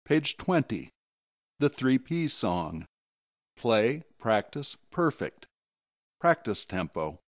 Page 20. The 3P song. Play, practice, perfect. Practice tempo.